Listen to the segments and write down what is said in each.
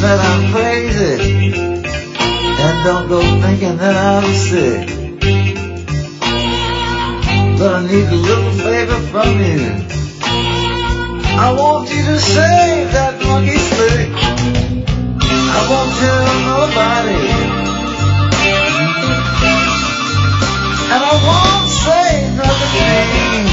that I'm crazy, and don't go thinking that I'm sick. But I need a little favor from you. I want you to save that monkey slick. I won't tell nobody, and I won't say nothing.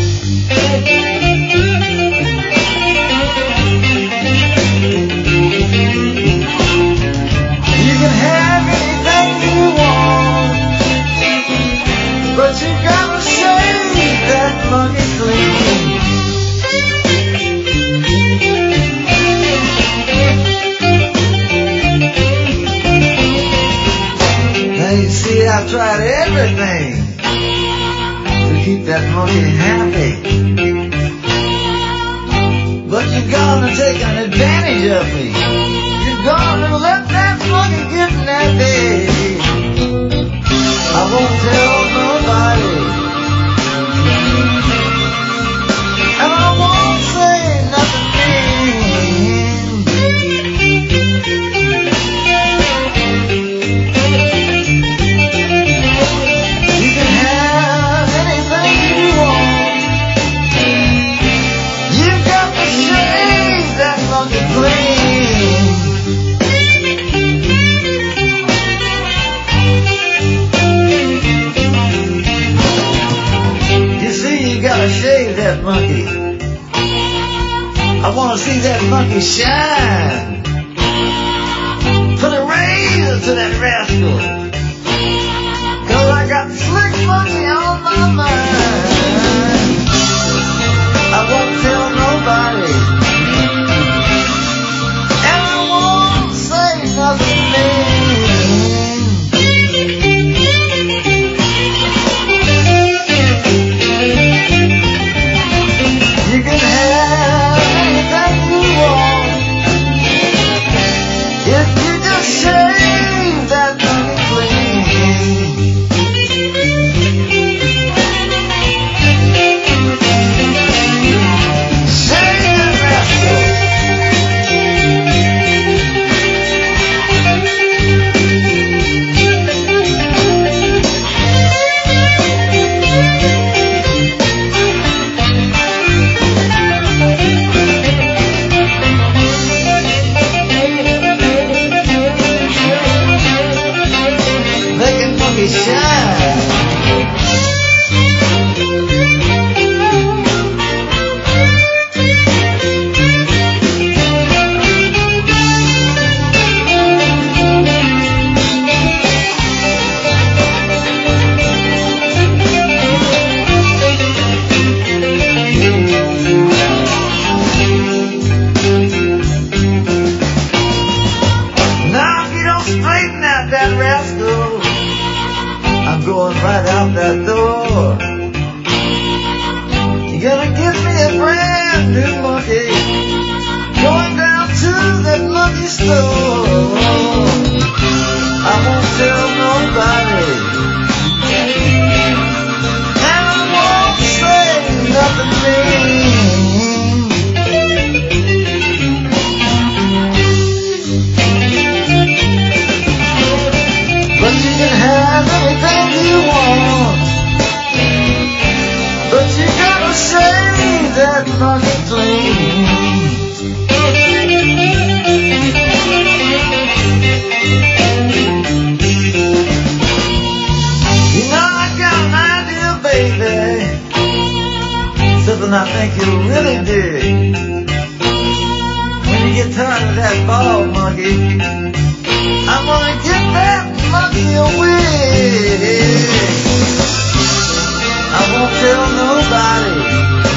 You can have anything you want, but you gotta shave that monkey clean. Now you see, I've tried everything to keep that monkey happy, but you're gonna take an advantage of me. You're gonna let that monkey get nappy. I won't tell nobody, and I won't say nothing. You can have anything you want. You've got to shave that monkey clean. You see, you gotta shave that monkey. I wanna see that monkey shine. Put a razor to that rascal, 'cause I got slick monkey on my mind. I won't tell nobody, and I won't say nothing mean. You can have anything you want if you just shave that monkey clean. Shave that rascal. Make it monkey shine. Now if you don't straighten out that rascal, I'm going right out that door. You gotta give me a brand new monkey, going down to that monkey store. I won't tell nobody, and I won't say nothing mean. But you can have anything you want, but you gotta shave that monkey clean. You know, I got an idea, baby, something I think you'll really dig. When you get tired of that bald monkey, I'm gonna get that monkey a wig. I won't tell nobody,